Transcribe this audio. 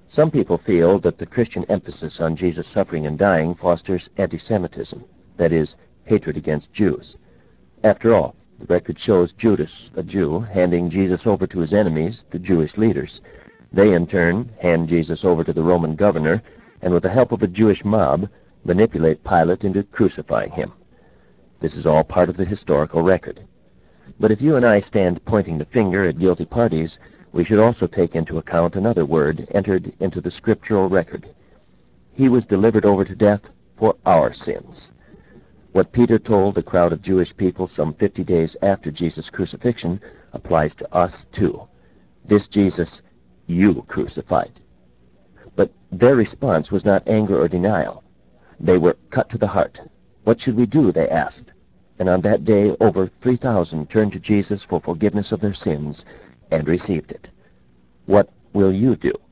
Some people feel that the Christian emphasis on Jesus' suffering and dying fosters anti-Semitism, that is, hatred against Jews. After all, the record shows Judas, a Jew, handing Jesus over to his enemies, the Jewish leaders. They, in turn, hand Jesus over to the Roman governor, and with the help of a Jewish mob, manipulate Pilate into crucifying him. This is all part of the historical record. But if you and I stand pointing the finger at guilty parties, we should also take into account another word entered into the scriptural record. He was delivered over to death for our sins. What Peter told the crowd of Jewish people some 50 days after Jesus' crucifixion applies to us too. This Jesus you crucified. But their response was not anger or denial. They were cut to the heart. What should we do, they asked. And on that day, over 3,000 turned to Jesus for forgiveness of their sins and received it. What will you do?